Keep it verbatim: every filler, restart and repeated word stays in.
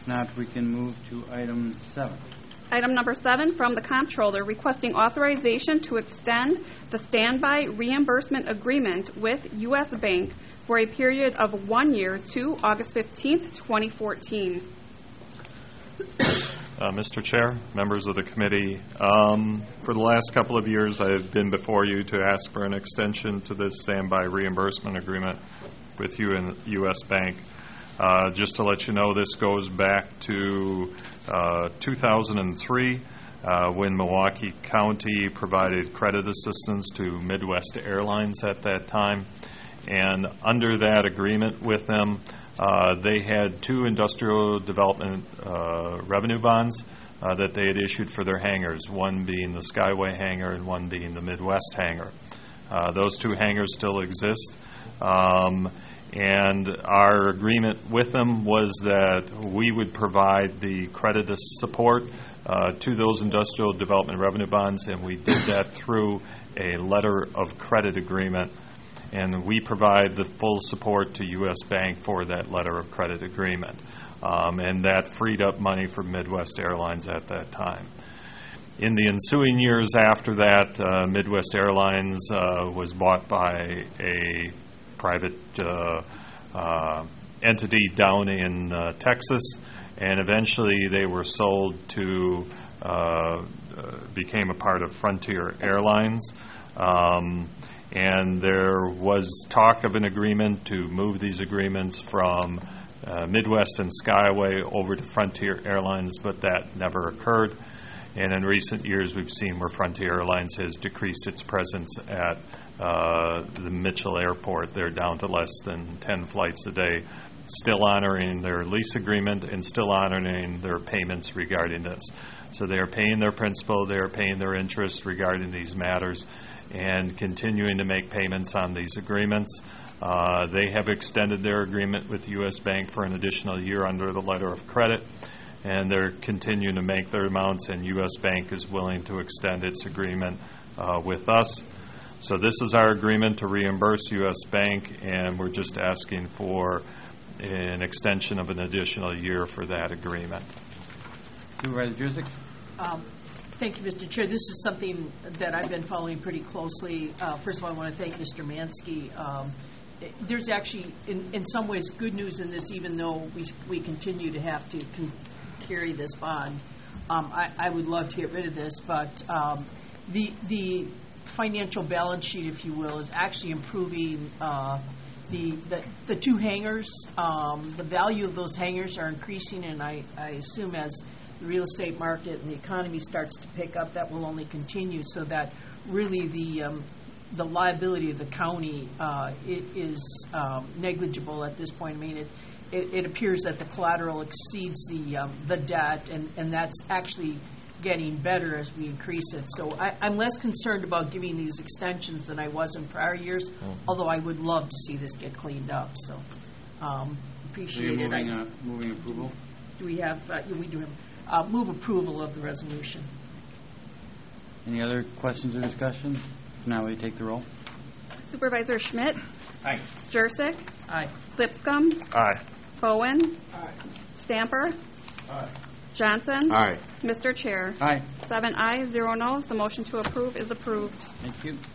If not, we can move to item seven. Item number seven, from the Comptroller, requesting authorization to extend the standby reimbursement agreement with U S Bank for a period of one year to August fifteenth, twenty fourteen. Uh, Mister Chair, members of the committee, um, for the last couple of years I've been before you to ask for an extension to this standby reimbursement agreement with you and U S Bank. Uh, just to let you know, this goes back to uh, two thousand three uh, when Milwaukee County provided credit assistance to Midwest Airlines at that time. And under that agreement with them, uh, they had two industrial development uh, revenue bonds uh, that they had issued for their hangars, one being the Skyway hangar and one being the Midwest hangar. Uh, those two hangars still exist. Um, And our agreement with them was that we would provide the credit support uh, to those industrial development revenue bonds, and we did that through a letter of credit agreement. And we provide the full support to U S Bank for that letter of credit agreement. Um, and that freed up money for Midwest Airlines at that time. In the ensuing years after that, uh, Midwest Airlines uh, was bought by a private uh, uh, entity down in uh, Texas, and eventually they were sold to, uh, uh, became a part of Frontier Airlines. Um, and there was talk of an agreement to move these agreements from uh, Midwest and Skyway over to Frontier Airlines, but that never occurred. And in recent years, we've seen where Frontier Airlines has decreased its presence at uh, the Mitchell Airport. They're down to less than ten flights a day, still honoring their lease agreement and still honoring their payments regarding this. So they are paying their principal, they are paying their interest regarding these matters, and continuing to make payments on these agreements. Uh, they have extended their agreement with U S Bank for an additional year under the letter of credit, and they're continuing to make their amounts, and U S Bank is willing to extend its agreement uh, with us. So this is our agreement to reimburse U S Bank, and we're just asking for an extension of an additional year for that agreement. Supervisor Drzyk. Um, Thank you, Mister Chair. This is something that I've been following pretty closely. Uh, first of all, I want to thank Mister Mansky. Um, there's actually, in, in some ways, good news in this, even though we we continue to have to con- carry this bond. Um, I, I would love to get rid of this, but um, the the financial balance sheet, if you will, is actually improving. Uh, the, the the two hangars, um, the value of those hangars are increasing, and I, I assume as the real estate market and the economy starts to pick up, that will only continue, so that really the um, the liability of the county uh, it is um, negligible at this point. I mean, it, it, it appears that the collateral exceeds the um, the debt, and, and that's actually getting better as we increase it. So I, I'm less concerned about giving these extensions than I was in prior years, mm-hmm. although I would love to see this get cleaned up. So um, appreciate so it. Moving, I, uh, moving approval? Do we have, uh, yeah, we do have, uh, move approval of the resolution. Any other questions or discussion? If not, will you take the roll? Supervisor Schmidt? Aye. Jurczyk? Aye. Lipscomb? Aye. Bowen? Aye. Stamper? Aye. Johnson? Aye. Mister Chair? Aye. Seven ayes, zero noes. The motion to approve is approved. Thank you.